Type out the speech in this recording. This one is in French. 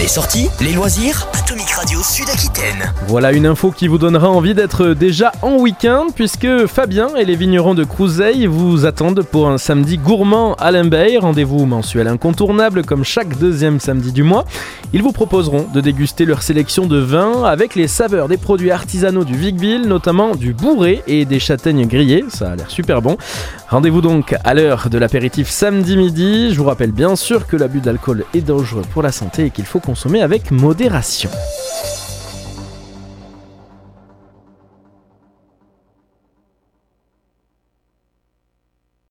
Les sorties, les loisirs, Atomic Radio Sud-Aquitaine. Voilà une info qui vous donnera envie d'être déjà en week-end, puisque Fabien et les vignerons de Crouseille vous attendent pour un samedi gourmand à Limbey. Rendez-vous mensuel incontournable comme chaque deuxième samedi du mois. Ils vous proposeront de déguster leur sélection de vins avec les saveurs des produits artisanaux du Vic-Bilh, notamment du bourré et des châtaignes grillées. Ça a l'air super bon. Rendez-vous donc à l'heure de l'apéritif samedi midi. Je vous rappelle bien sûr que l'abus d'alcool est dangereux pour la santé et qu'il faut consommer avec modération.